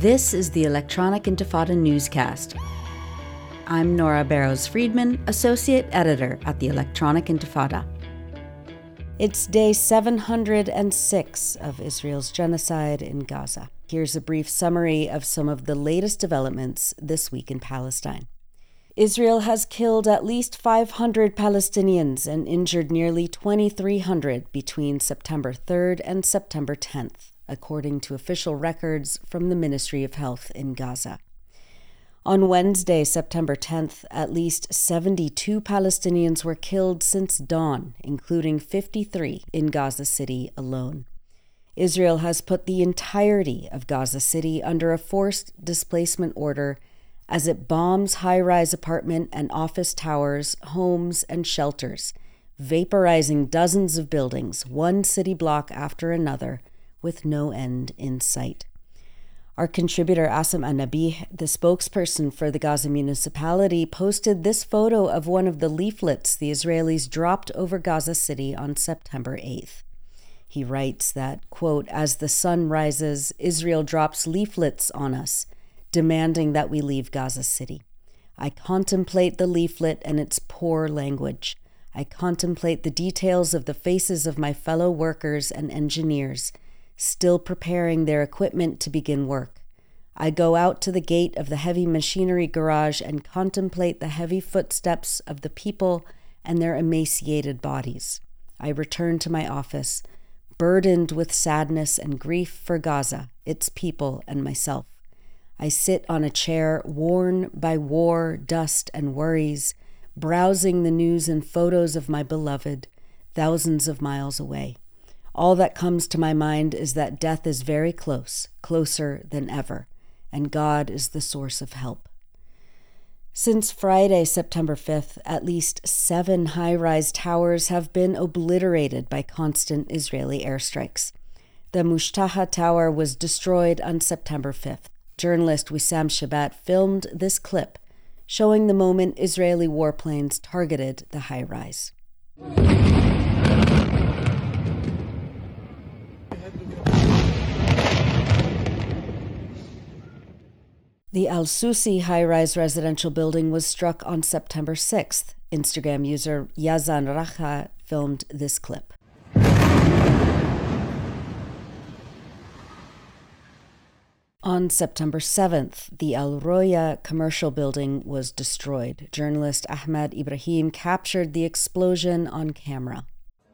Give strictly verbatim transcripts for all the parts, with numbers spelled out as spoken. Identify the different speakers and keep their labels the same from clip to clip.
Speaker 1: This is the Electronic Intifada newscast. I'm Nora Barrows-Friedman, Associate Editor at the Electronic Intifada. It's day seven hundred six of Israel's genocide in Gaza. Here's a brief summary of some of the latest developments this week in Palestine. Israel has killed at least five hundred Palestinians and injured nearly twenty-three hundred between September third and September tenth, according to official records from the Ministry of Health in Gaza. On Wednesday, September tenth, at least seventy-two Palestinians were killed since dawn, including fifty-three in Gaza City alone. Israel has put the entirety of Gaza City under a forced displacement order as it bombs high-rise apartment and office towers, homes, and shelters, vaporizing dozens of buildings, one city block after another, with no end in sight. Our contributor Asim Annabi, the spokesperson for the Gaza municipality, posted this photo of one of the leaflets the Israelis dropped over Gaza City on September eighth. He writes that, quote, "As the sun rises, Israel drops leaflets on us, demanding that we leave Gaza City. I contemplate the leaflet and its poor language. I contemplate the details of the faces of my fellow workers and engineers, still preparing their equipment to begin work. I go out to the gate of the heavy machinery garage and contemplate the heavy footsteps of the people and their emaciated bodies. I return to my office, burdened with sadness and grief for Gaza, its people, and myself. I sit on a chair worn by war, dust, and worries, browsing the news and photos of my beloved, thousands of miles away. All that comes to my mind is that death is very close, closer than ever, and God is the source of help." Since Friday, September fifth, at least seven high-rise towers have been obliterated by constant Israeli airstrikes. The Mushtaha Tower was destroyed on September fifth. Journalist Wissam Shabat filmed this clip, showing the moment Israeli warplanes targeted the high-rise. The Al-Susi high-rise residential building was struck on September sixth. Instagram user Yazan Racha filmed this clip. On September seventh, the Al Roya commercial building was destroyed. Journalist Ahmad Ibrahim captured the explosion on camera.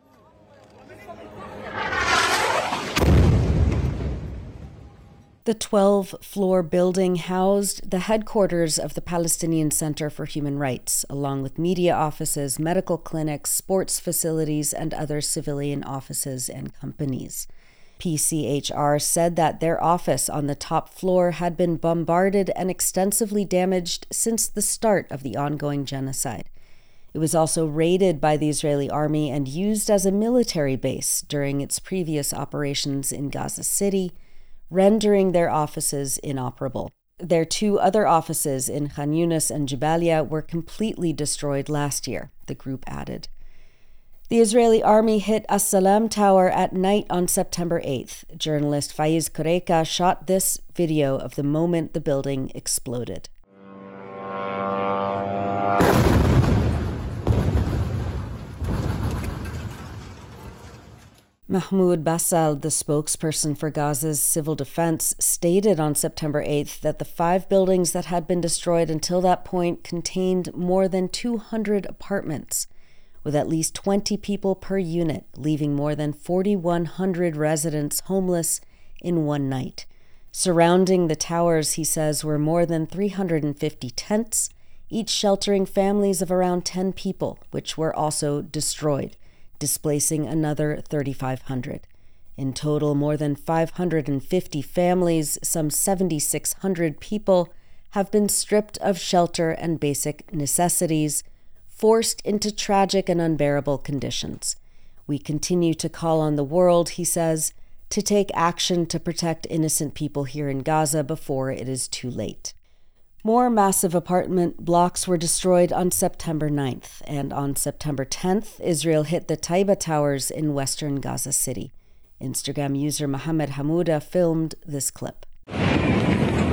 Speaker 1: The twelve-floor building housed the headquarters of the Palestinian Center for Human Rights, along with media offices, medical clinics, sports facilities, and other civilian offices and companies. P C H R said that their office on the top floor had been bombarded and extensively damaged since the start of the ongoing genocide. It was also raided by the Israeli army and used as a military base during its previous operations in Gaza City, rendering their offices inoperable. Their two other offices in Khan Yunis and Jabalia were completely destroyed last year, the group added. The Israeli army hit As-Salam Tower at night on September eighth. Journalist Faiz Kureika shot this video of the moment the building exploded. Mahmoud Basal, the spokesperson for Gaza's civil defense, stated on September eighth that the five buildings that had been destroyed until that point contained more than two hundred apartments, with at least twenty people per unit, leaving more than forty-one hundred residents homeless in one night. Surrounding the towers, he says, were more than three hundred fifty tents, each sheltering families of around ten people, which were also destroyed, displacing another thirty-five hundred. In total, more than five hundred fifty families, some seven thousand six hundred people, have been stripped of shelter and basic necessities, forced into tragic and unbearable conditions. We continue to call on the world, he says, to take action to protect innocent people here in Gaza before it is too late. More massive apartment blocks were destroyed on September ninth, and on September tenth, Israel hit the Taiba Towers in western Gaza City. Instagram user Mohammed Hamouda filmed this clip.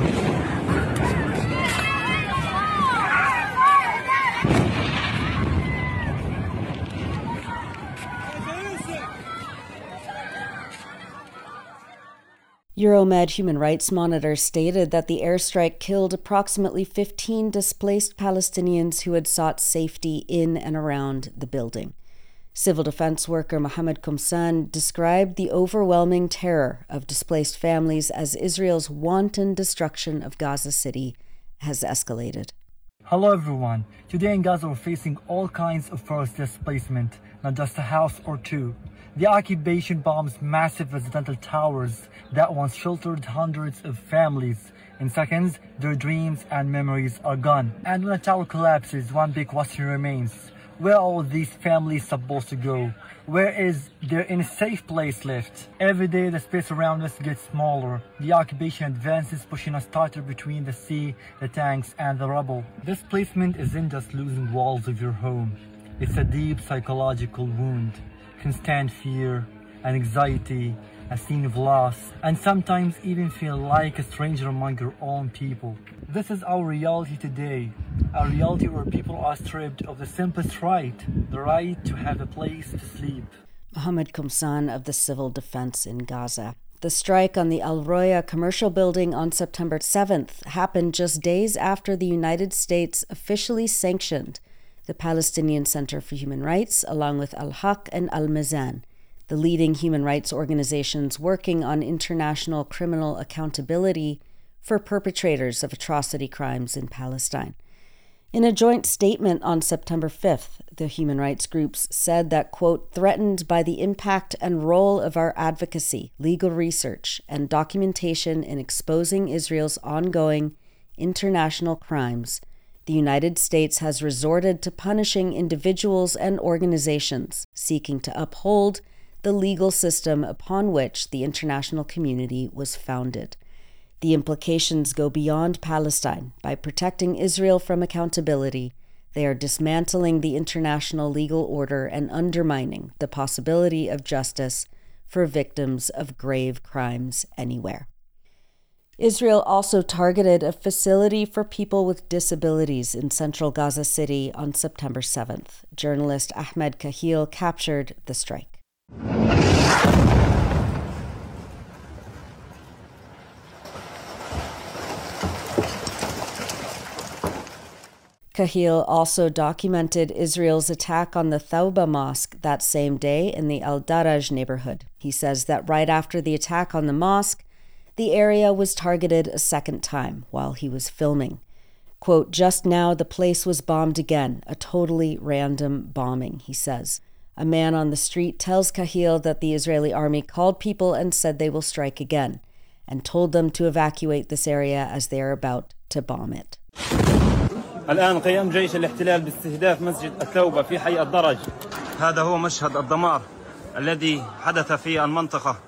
Speaker 1: Euromed Human Rights Monitor stated that the airstrike killed approximately fifteen displaced Palestinians who had sought safety in and around the building. Civil defense worker Mohammed Komsan described the overwhelming terror of displaced families as Israel's wanton destruction of Gaza City has escalated.
Speaker 2: Hello everyone. Today in Gaza we're facing all kinds of forced displacement, not just a house or two. The occupation bombs massive residential towers that once sheltered hundreds of families. In seconds, their dreams and memories are gone. And when a tower collapses, one big question remains. Where are all these families supposed to go? Where is there any safe place left? Every day the space around us gets smaller. The occupation advances, pushing us tighter between the sea, the tanks, and the rubble. Displacement isn't just losing walls of your home. It's a deep psychological wound. Constant fear and anxiety, a scene of loss, and sometimes even feel like a stranger among your own people. This is our reality today, a reality where people are stripped of the simplest right, the right to have a place to sleep.
Speaker 1: Mohammed Komsan of the Civil Defense in Gaza. The strike on the Al Roya commercial building on September seventh happened just days after the United States officially sanctioned the Palestinian Center for Human Rights, along with Al-Haq and Al-Mizan, the leading human rights organizations working on international criminal accountability for perpetrators of atrocity crimes in Palestine. In a joint statement on September fifth, the human rights groups said that, quote, threatened by the impact and role of our advocacy, legal research, and documentation in exposing Israel's ongoing international crimes, the United States has resorted to punishing individuals and organizations seeking to uphold the legal system upon which the international community was founded. The implications go beyond Palestine. By protecting Israel from accountability, they are dismantling the international legal order and undermining the possibility of justice for victims of grave crimes anywhere. Israel also targeted a facility for people with disabilities in central Gaza City on September seventh. Journalist Ahmed Kahil captured the strike. Kahil also documented Israel's attack on the Thawba Mosque that same day in the Al-Daraj neighborhood. He says that right after the attack on the mosque, the area was targeted a second time while he was filming. Quote, just now the place was bombed again, a totally random bombing, he says. A man on the street tells Kahil that the Israeli army called people and said they will strike again, and told them to evacuate this area as they are about to bomb it.
Speaker 3: الآن قيام جيش الاحتلال باستهداف مسجد الثوبة في حي الدرج. هذا هو مشهد الدمار الذي حدث في المنطقة.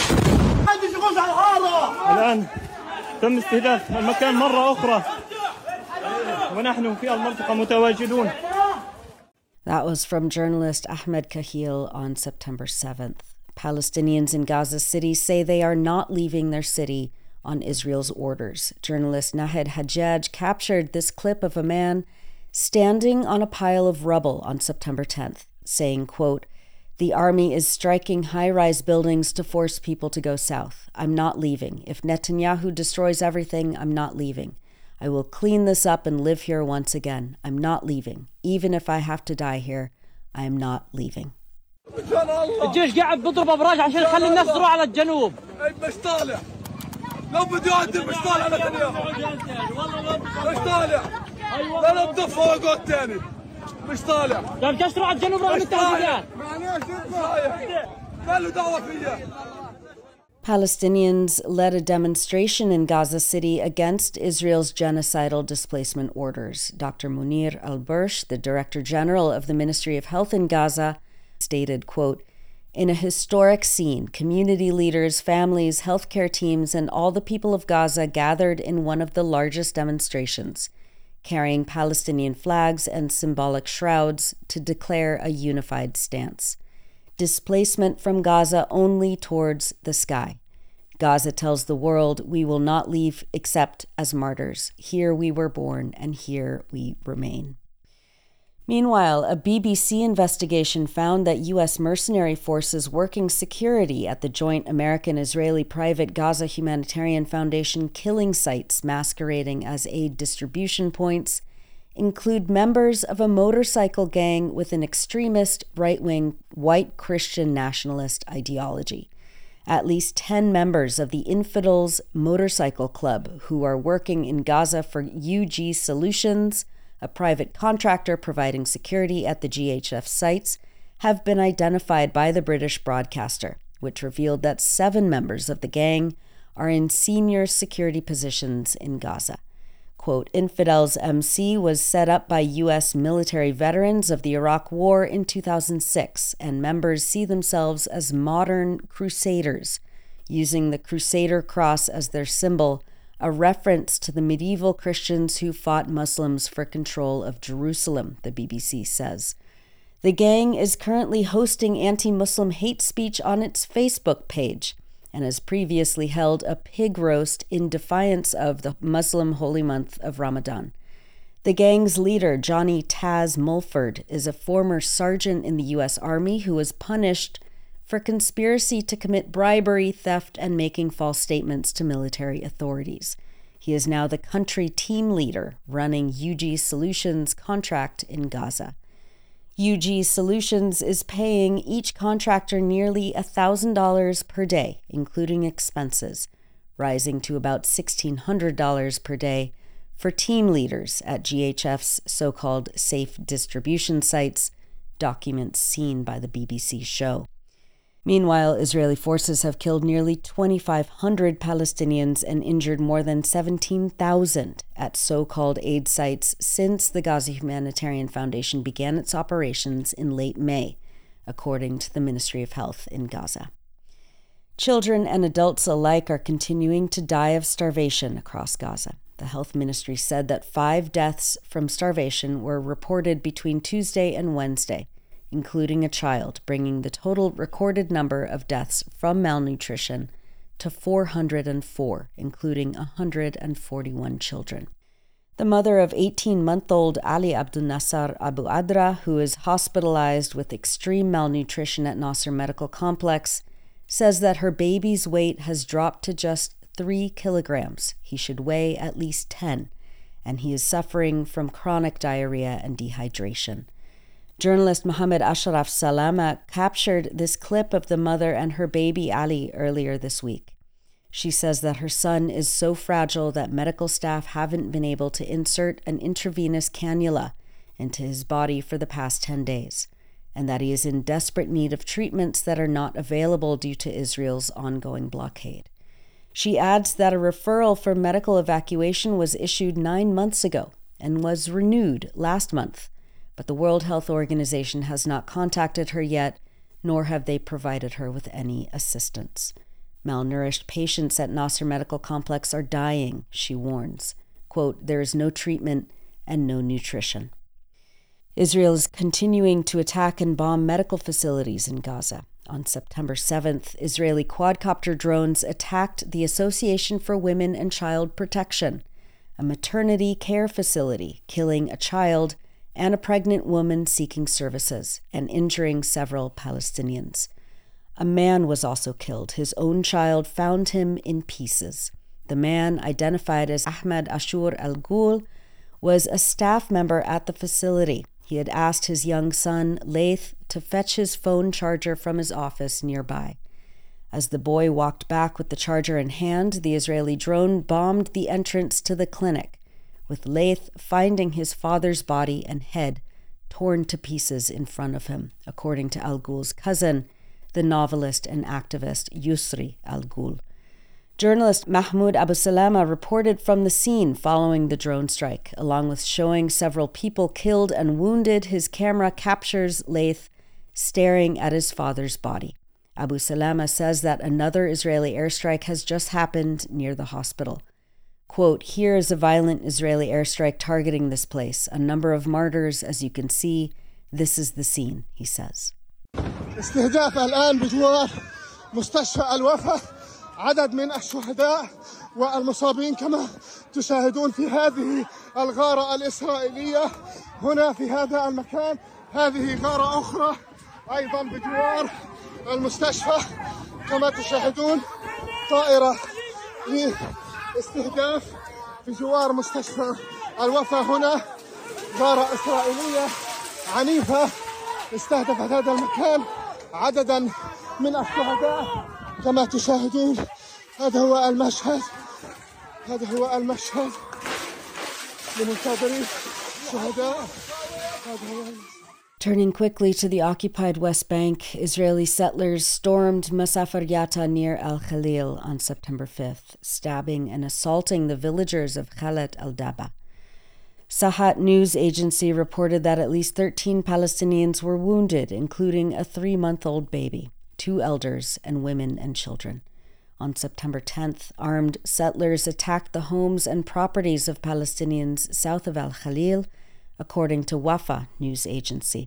Speaker 3: الآن تم استهداف المكان مرة أخرى ونحن في المنطقة متواجدون.
Speaker 1: That was from journalist Ahmed Kahil on September seventh. Palestinians in Gaza City say they are not leaving their city on Israel's orders. Journalist Nahed Hajjaj captured this clip of a man standing on a pile of rubble on September tenth, saying, quote, the army is striking high-rise buildings to force people to go south. I'm not leaving. If Netanyahu destroys everything, I'm not leaving. I will clean this up and live here once again. I'm not leaving. Even if I have to die here, I am not leaving.
Speaker 4: الجيش قاعد بيضرب ابراج عشان يخلي الناس تروح على الجنوب.
Speaker 5: مش طالع. لو بده يقدم مش طالع نتنياهو. مش طالع. لا بده فوق الثاني. مش طالع.
Speaker 4: طيب جالس تروح على الجنوب رغم التهديدات.
Speaker 5: ما له دعوة فيها.
Speaker 1: Palestinians led a demonstration in Gaza City against Israel's genocidal displacement orders. Doctor Munir al-Bursh, the Director General of the Ministry of Health in Gaza, stated, quote, in a historic scene, community leaders, families, healthcare teams, and all the people of Gaza gathered in one of the largest demonstrations, carrying Palestinian flags and symbolic shrouds to declare a unified stance. Displacement from Gaza only towards the sky. Gaza tells the world, we will not leave except as martyrs. Here we were born, and here we remain. Meanwhile, a B B C investigation found that U S mercenary forces working security at the joint American-Israeli private Gaza Humanitarian Foundation killing sites masquerading as aid distribution points include members of a motorcycle gang with an extremist, right-wing, white Christian nationalist ideology. At least ten members of the Infidels Motorcycle Club, who are working in Gaza for U G Solutions, a private contractor providing security at the G H F sites, have been identified by the British broadcaster, which revealed that seven members of the gang are in senior security positions in Gaza. Quote, Infidels M C was set up by U S military veterans of the Iraq War in two thousand six, and members see themselves as modern crusaders, using the Crusader cross as their symbol, a reference to the medieval Christians who fought Muslims for control of Jerusalem, the B B C says. The gang is currently hosting anti-Muslim hate speech on its Facebook page and has previously held a pig roast in defiance of the Muslim holy month of Ramadan. The gang's leader, Johnny Taz Mulford, is a former sergeant in the U S Army who was punished for conspiracy to commit bribery, theft, and making false statements to military authorities. He is now the country team leader running U G Solutions' contract in Gaza. U G Solutions is paying each contractor nearly one thousand dollars per day, including expenses, rising to about sixteen hundred dollars per day for team leaders at G H F's so-called safe distribution sites, documents seen by the B B C show. Meanwhile, Israeli forces have killed nearly twenty-five hundred Palestinians and injured more than seventeen thousand at so-called aid sites since the Gaza Humanitarian Foundation began its operations in late May, according to the Ministry of Health in Gaza. Children and adults alike are continuing to die of starvation across Gaza. The health ministry said that five deaths from starvation were reported between Tuesday and Wednesday, including a child, bringing the total recorded number of deaths from malnutrition to four hundred four, including one hundred forty-one children. The mother of eighteen-month-old Ali Abdul Nasser Abu Adra, who is hospitalized with extreme malnutrition at Nasser Medical Complex, says that her baby's weight has dropped to just three kilograms. He should weigh at least ten, and he is suffering from chronic diarrhea and dehydration. Journalist Mohammed Ashraf Salama captured this clip of the mother and her baby Ali earlier this week. She says that her son is so fragile that medical staff haven't been able to insert an intravenous cannula into his body for the past ten days, and that he is in desperate need of treatments that are not available due to Israel's ongoing blockade. She adds that a referral for medical evacuation was issued nine months ago and was renewed last month, but the World Health Organization has not contacted her yet, nor have they provided her with any assistance. Malnourished patients at Nasser Medical Complex are dying, she warns. Quote, there is no treatment and no nutrition. Israel is continuing to attack and bomb medical facilities in Gaza. On September seventh, Israeli quadcopter drones attacked the Association for Women and Child Protection, a maternity care facility, killing a child and a pregnant woman seeking services, and injuring several Palestinians. A man was also killed. His own child found him in pieces. The man, identified as Ahmed Ashur Al-Ghul, was a staff member at the facility. He had asked his young son, Laith, to fetch his phone charger from his office nearby. As the boy walked back with the charger in hand, the Israeli drone bombed the entrance to the clinic, with Laith finding his father's body and head torn to pieces in front of him, according to Al-Ghul's cousin, the novelist and activist Yusri Al-Ghul. Journalist Mahmoud Abu Salama reported from the scene following the drone strike. Along with showing several people killed and wounded, his camera captures Laith staring at his father's body. Abu Salama says that another Israeli airstrike has just happened near the hospital. Quote, here is a violent Israeli airstrike targeting this place. A number of martyrs, as you can see. This is the scene, he says.
Speaker 6: استهداف الآن بجوار مستشفى الوفا عدد من الشهداء والمصابين كما تشاهدون في هذه الغارة الإسرائيلية هنا في هذا المكان. هذه غارة أخرى أيضا بجوار المستشفى. كما تشاهدون طائرة لاستهداف بجوار مستشفى الوفا. هنا غارة إسرائيلية عنيفة استهدفت هذا المكان عددا من الشهداء. كما تشاهدون هذا هو المشهد هذا هو المشهد لمنتظري الشهداء. هذا هو المشهد.
Speaker 1: Turning quickly to the occupied West Bank, Israeli settlers stormed Masafar Yatta near Al-Khalil on September fifth, stabbing and assaulting the villagers of Khalat al-Daba. Sahat news agency reported that at least thirteen Palestinians were wounded, including a three-month-old baby, two elders, and women and children. On September tenth, armed settlers attacked the homes and properties of Palestinians south of Al-Khalil, according to Wafa news agency.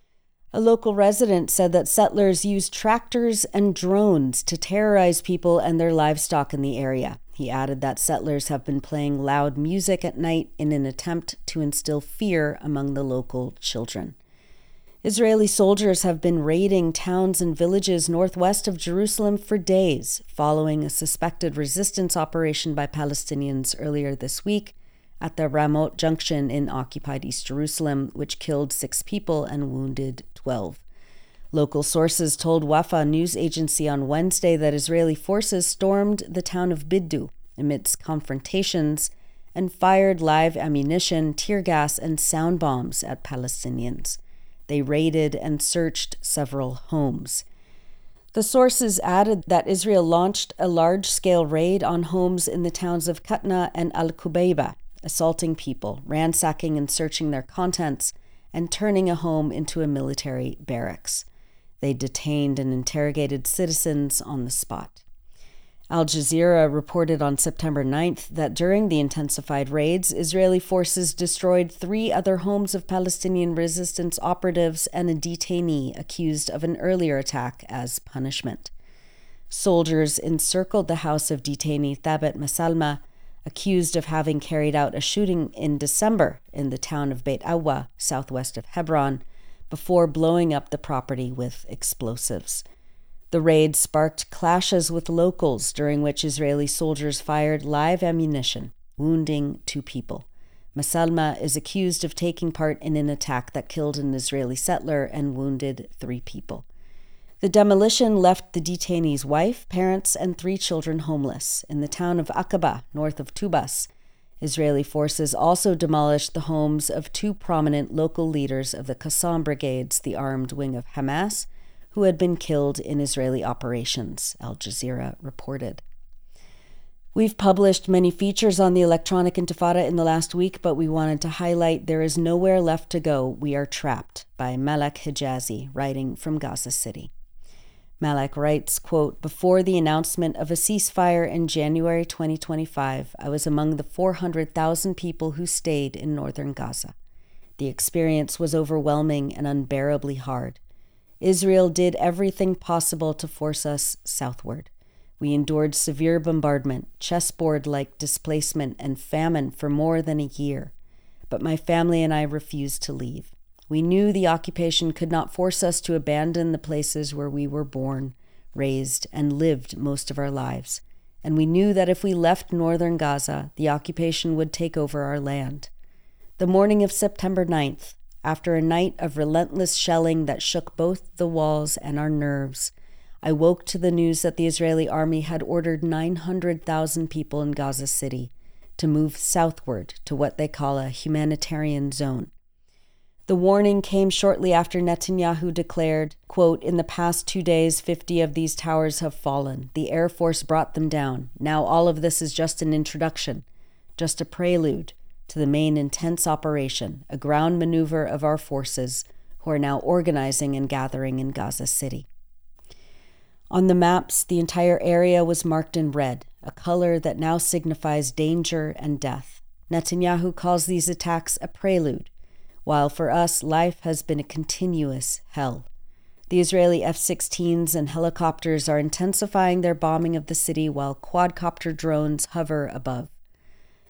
Speaker 1: A local resident said that settlers used tractors and drones to terrorize people and their livestock in the area. He added that settlers have been playing loud music at night in an attempt to instill fear among the local children. Israeli soldiers have been raiding towns and villages northwest of Jerusalem for days, following a suspected resistance operation by Palestinians earlier this week at the Ramot Junction in occupied East Jerusalem, which killed six people and wounded twelve. Local sources told Wafa news agency on Wednesday that Israeli forces stormed the town of Biddu amidst confrontations and fired live ammunition, tear gas, and sound bombs at Palestinians. They raided and searched several homes. The sources added that Israel launched a large-scale raid on homes in the towns of Katna and Al-Kubeiba, assaulting people, ransacking and searching their contents, and turning a home into a military barracks. They detained and interrogated citizens on the spot. Al Jazeera reported on September ninth that during the intensified raids, Israeli forces destroyed three other homes of Palestinian resistance operatives and a detainee accused of an earlier attack as punishment. Soldiers encircled the house of detainee Thabit Masalma, accused of having carried out a shooting in December in the town of Beit Awa, southwest of Hebron, before blowing up the property with explosives. The raid sparked clashes with locals, during which Israeli soldiers fired live ammunition, wounding two people. Masalma is accused of taking part in an attack that killed an Israeli settler and wounded three people. The demolition left the detainee's wife, parents, and three children homeless. In the town of Aqaba, north of Tubas, Israeli forces also demolished the homes of two prominent local leaders of the Qassam Brigades, the armed wing of Hamas, who had been killed in Israeli operations, Al Jazeera reported. We've published many features on the electronic intifada in the last week, but we wanted to highlight There Is Nowhere Left to Go, We Are Trapped, by Malak Hijazi, writing from Gaza City. Malak writes, quote, "Before the announcement of a ceasefire in January twenty twenty-five, I was among the four hundred thousand people who stayed in northern Gaza. The experience was overwhelming and unbearably hard. Israel did everything possible to force us southward. We endured severe bombardment, chessboard-like displacement, and famine for more than a year. But my family and I refused to leave. We knew the occupation could not force us to abandon the places where we were born, raised, and lived most of our lives. And we knew that if we left northern Gaza, the occupation would take over our land. The morning of September ninth, after a night of relentless shelling that shook both the walls and our nerves, I woke to the news that the Israeli army had ordered nine hundred thousand people in Gaza City to move southward to what they call a humanitarian zone. The warning came shortly after Netanyahu declared, quote, "In the past two days, fifty of these towers have fallen. The Air Force brought them down. Now all of this is just an introduction, just a prelude to the main intense operation, a ground maneuver of our forces who are now organizing and gathering in Gaza City." On the maps, the entire area was marked in red, a color that now signifies danger and death. Netanyahu calls these attacks a prelude, while for us, life has been a continuous hell. The Israeli F sixteens and helicopters are intensifying their bombing of the city while quadcopter drones hover above.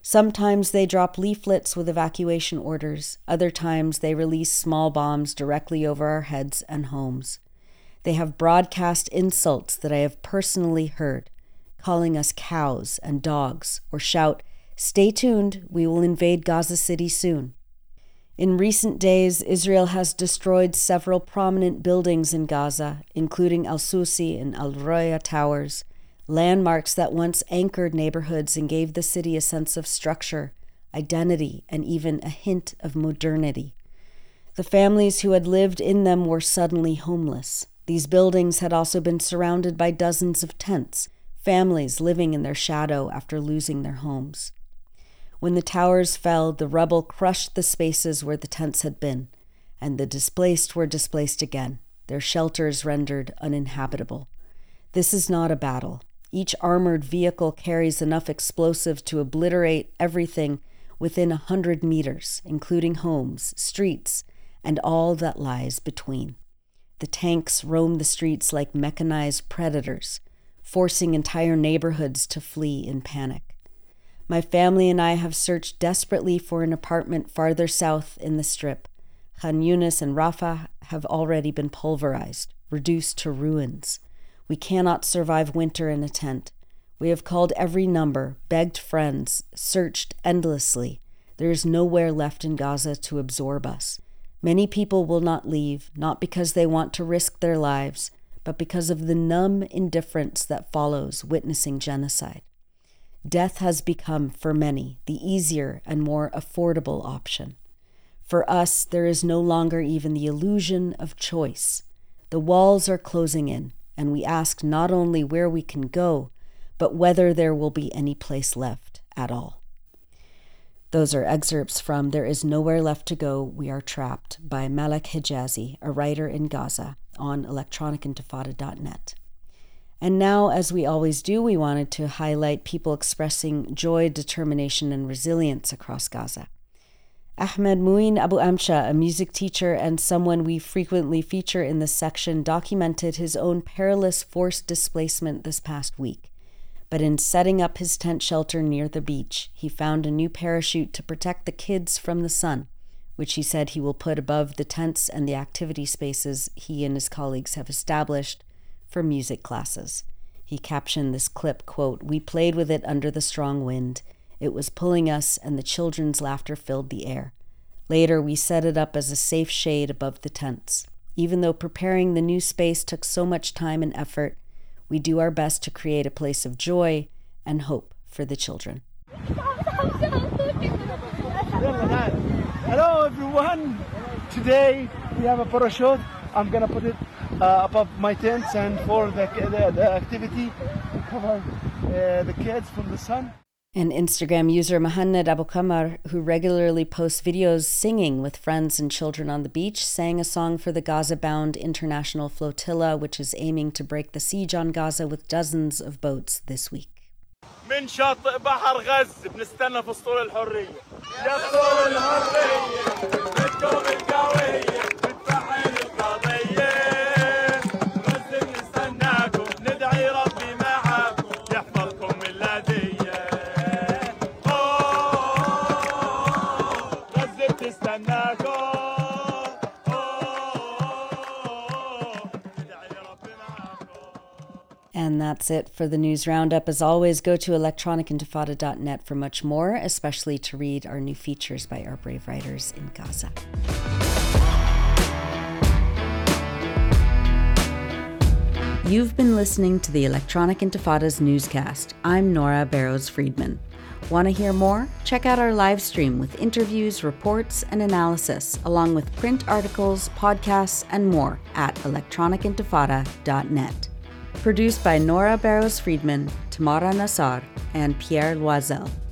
Speaker 1: Sometimes they drop leaflets with evacuation orders. Other times they release small bombs directly over our heads and homes. They have broadcast insults that I have personally heard, calling us cows and dogs, or shout, "Stay tuned, we will invade Gaza City soon." In recent days, Israel has destroyed several prominent buildings in Gaza, including Al-Susi and Al-Roya towers, landmarks that once anchored neighborhoods and gave the city a sense of structure, identity, and even a hint of modernity. The families who had lived in them were suddenly homeless. These buildings had also been surrounded by dozens of tents, families living in their shadow after losing their homes. When the towers fell, the rubble crushed the spaces where the tents had been, and the displaced were displaced again, their shelters rendered uninhabitable. This is not a battle. Each armored vehicle carries enough explosive to obliterate everything within a hundred meters, including homes, streets, and all that lies between. The tanks roam the streets like mechanized predators, forcing entire neighborhoods to flee in panic. My family and I have searched desperately for an apartment farther south in the Strip. Khan Yunis and Rafah have already been pulverized, reduced to ruins. We cannot survive winter in a tent. We have called every number, begged friends, searched endlessly. There is nowhere left in Gaza to absorb us. Many people will not leave, not because they want to risk their lives, but because of the numb indifference that follows witnessing genocide. Death has become, for many, the easier and more affordable option. For us, there is no longer even the illusion of choice. The walls are closing in, and we ask not only where we can go, but whether there will be any place left at all. Those are excerpts from There Is Nowhere Left to Go, We Are Trapped by Malek Hijazi, a writer in Gaza, on electronic intifada dot net. And now, as we always do, we wanted to highlight people expressing joy, determination, and resilience across Gaza. Ahmed Mouin Abu Amsha, a music teacher and someone we frequently feature in this section, documented his own perilous forced displacement this past week. But in setting up his tent shelter near the beach, he found a new parachute to protect the kids from the sun, which he said he will put above the tents and the activity spaces he and his colleagues have established for music classes. He captioned this clip, quote, "We played with it under the strong wind. It was pulling us, and the children's laughter filled the air. Later, we set it up as a safe shade above the tents. Even though preparing the new space took so much time and effort, we do our best to create a place of joy and hope for the children."
Speaker 7: Hello everyone! Today we have a parachute. I'm gonna put it uh, above my tents and for the, the, the activity to cover uh, the kids from the sun.
Speaker 1: And Instagram user Mahannad Abu Kamar, who regularly posts videos singing with friends and children on the beach, sang a song for the Gaza-bound International Flotilla, which is aiming to break the siege on Gaza with dozens of boats this week.
Speaker 8: من شاطئ بحر غزة بنستنى في اسطول الحرية يا اسطول الحرية بدكم القوية بتفعل القضية غزة بنستناكم ندعي ربي معاكم يحفظكم من الأذية غزة بتستناكم
Speaker 1: And that's it for the news roundup. As always, go to electronic intifada dot net for much more, especially to read our new features by our brave writers in Gaza. You've been listening to the Electronic Intifada's newscast. I'm Nora Barrows-Friedman. Want to hear more? Check out our live stream with interviews, reports, and analysis, along with print articles, podcasts, and more at electronic intifada dot net. Produced by Nora Barrows-Friedman, Tamara Nassar, and Pierre Loisel.